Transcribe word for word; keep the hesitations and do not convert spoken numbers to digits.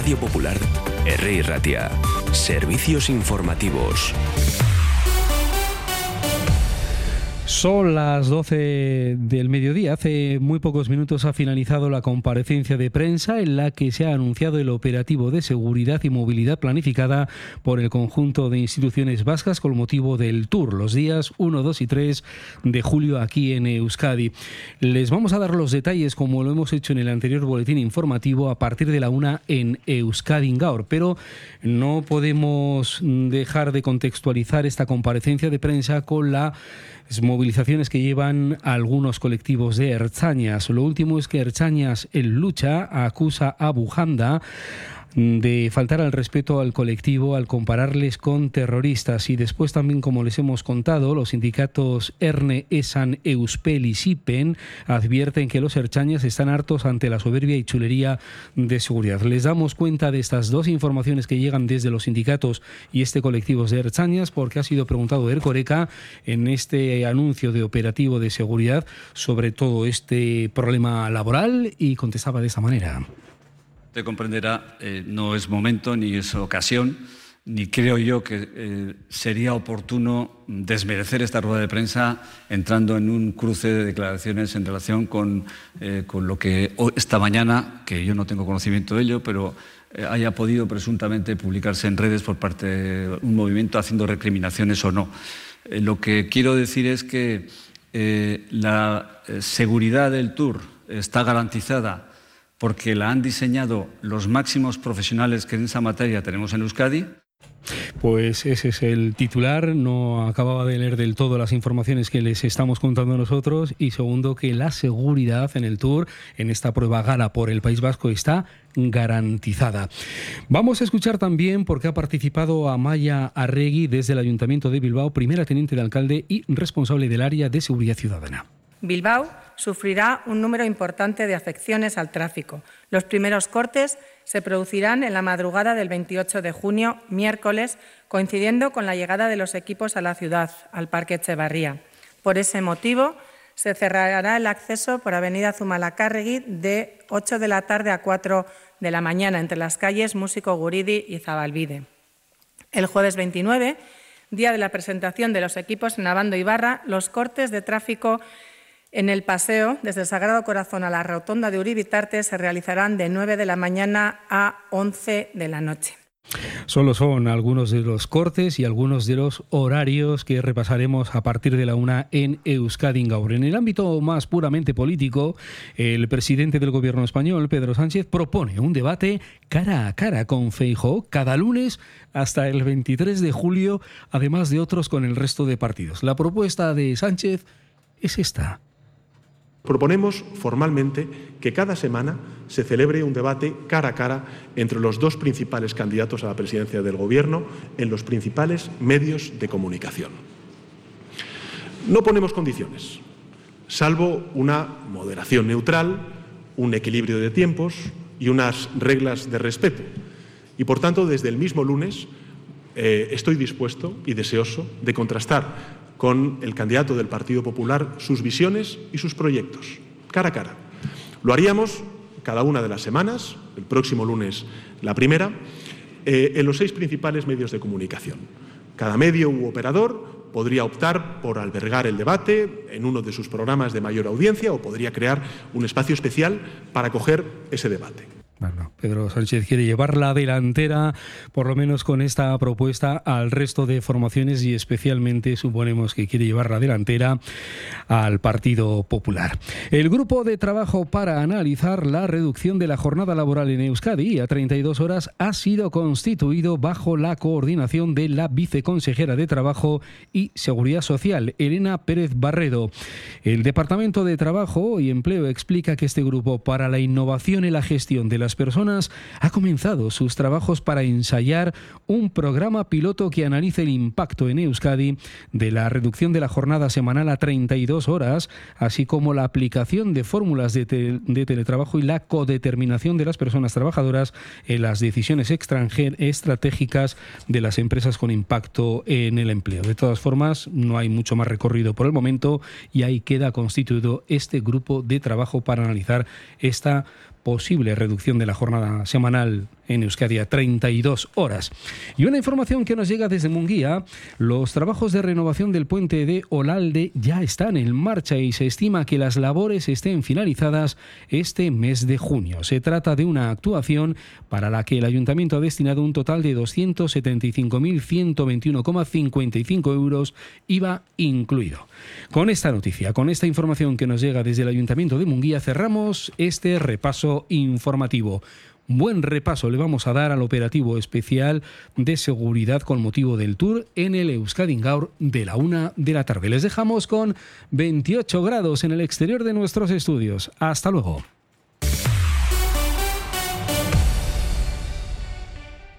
Radio Popular, R I Ratia. Servicios informativos. Son las doce del mediodía. Hace muy pocos minutos ha finalizado la comparecencia de prensa en la que se ha anunciado el operativo de seguridad y movilidad planificada por el conjunto de instituciones vascas con motivo del Tour, los días uno, dos y tres de julio aquí en Euskadi. Les vamos a dar los detalles, como lo hemos hecho en el anterior boletín informativo, a partir de la una en Euskadi Gaur, pero no podemos dejar de contextualizar esta comparecencia de prensa con la movilizaciones que llevan a algunos colectivos de ertzainas. Lo último es que Ertzainas en Lucha acusa a Bujanda de faltar al respeto al colectivo al compararles con terroristas. Y después también, como les hemos contado, los sindicatos Erne, Esan, Euspel y Sipen advierten que los ertzainas están hartos ante la soberbia y chulería de seguridad. Les damos cuenta de estas dos informaciones que llegan desde los sindicatos y este colectivo de ertzainas porque ha sido preguntado Erkoreka en este anuncio de operativo de seguridad sobre todo este problema laboral y contestaba de esta manera. Usted comprenderá, eh, no es momento ni es ocasión, ni creo yo que eh, sería oportuno desmerecer esta rueda de prensa entrando en un cruce de declaraciones en relación con, eh, con lo que esta mañana, que yo no tengo conocimiento de ello, pero eh, haya podido presuntamente publicarse en redes por parte de un movimiento haciendo recriminaciones o no. Eh, lo que quiero decir es que eh, la eh, seguridad del Tour está garantizada porque la han diseñado los máximos profesionales que en esa materia tenemos en Euskadi. Pues ese es el titular. No acababa de leer del todo las informaciones que les estamos contando nosotros. Y segundo, que la seguridad en el Tour, en esta prueba gala por el País Vasco, está garantizada. Vamos a escuchar también porque ha participado Amaia Arregui desde el Ayuntamiento de Bilbao, primera teniente de alcalde y responsable del área de seguridad ciudadana. Bilbao sufrirá un número importante de afecciones al tráfico. Los primeros cortes se producirán en la madrugada del veintiocho de junio, miércoles, coincidiendo con la llegada de los equipos a la ciudad, al Parque Etxebarria. Por ese motivo, se cerrará el acceso por Avenida Zumalacárregui de ocho de la tarde a cuatro de la mañana entre las calles Músico Guridi y Zabalbide. El jueves veintinueve, día de la presentación de los equipos en Abando y Barra, los cortes de tráfico en el paseo, desde el Sagrado Corazón a la rotonda de Uribitarte, se realizarán de nueve de la mañana a once de la noche. Solo son algunos de los cortes y algunos de los horarios que repasaremos a partir de la una en Euskadi Gaur. En el ámbito más puramente político, el presidente del gobierno español, Pedro Sánchez, propone un debate cara a cara con Feijóo cada lunes hasta el veintitrés de julio, además de otros con el resto de partidos. La propuesta de Sánchez es esta. Proponemos formalmente que cada semana se celebre un debate cara a cara entre los dos principales candidatos a la presidencia del Gobierno en los principales medios de comunicación. No ponemos condiciones, salvo una moderación neutral, un equilibrio de tiempos y unas reglas de respeto. Y, por tanto, desde el mismo lunes eh, estoy dispuesto y deseoso de contrastar con el candidato del Partido Popular sus visiones y sus proyectos, cara a cara. Lo haríamos cada una de las semanas, el próximo lunes la primera, eh, en los seis principales medios de comunicación. Cada medio u operador podría optar por albergar el debate en uno de sus programas de mayor audiencia o podría crear un espacio especial para acoger ese debate. Bueno, Pedro Sánchez quiere llevar la delantera, por lo menos con esta propuesta, al resto de formaciones y especialmente suponemos que quiere llevar la delantera al Partido Popular. El grupo de trabajo para analizar la reducción de la jornada laboral en Euskadi a treinta y dos horas ha sido constituido bajo la coordinación de la viceconsejera de Trabajo y Seguridad Social, Elena Pérez Barredo. El Departamento de Trabajo y Empleo explica que este grupo para la innovación y la gestión de la las personas ha comenzado sus trabajos para ensayar un programa piloto que analice el impacto en Euskadi de la reducción de la jornada semanal a treinta y dos horas, así como la aplicación de fórmulas de, te- de teletrabajo y la codeterminación de las personas trabajadoras en las decisiones extranjer- estratégicas de las empresas con impacto en el empleo. De todas formas, no hay mucho más recorrido por el momento y ahí queda constituido este grupo de trabajo para analizar esta posible reducción duración de la jornada semanal en Euskadi a treinta y dos horas. Y una información que nos llega desde Munguía: los trabajos de renovación del puente de Olalde ya están en marcha y se estima que las labores estén finalizadas este mes de junio. Se trata de una actuación para la que el Ayuntamiento ha destinado un total de doscientos setenta y cinco mil ciento veintiuno coma cincuenta y cinco euros, I V A incluido. Con esta noticia, con esta información que nos llega desde el Ayuntamiento de Munguía, cerramos este repaso informativo. Buen repaso le vamos a dar al operativo especial de seguridad con motivo del Tour en el Euskadi Gaur de la una de la tarde. Les dejamos con veintiocho grados en el exterior de nuestros estudios. Hasta luego.